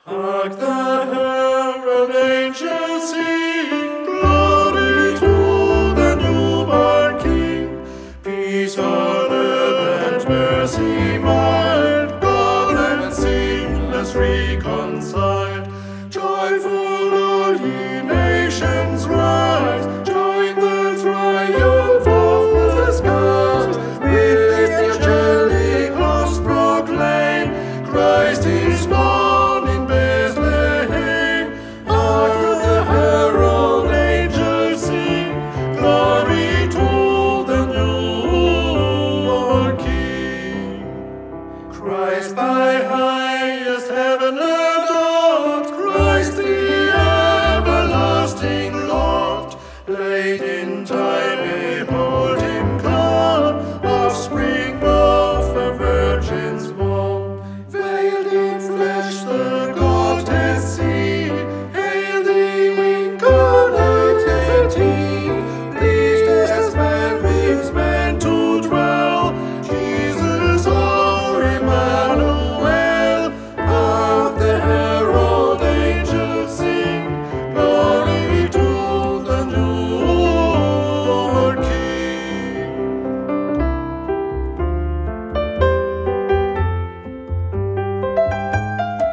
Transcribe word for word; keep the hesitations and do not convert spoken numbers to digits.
Hark the herald angels sing, glory to the newborn King. Peace on earth and mercy mild, God and sinless reconciled.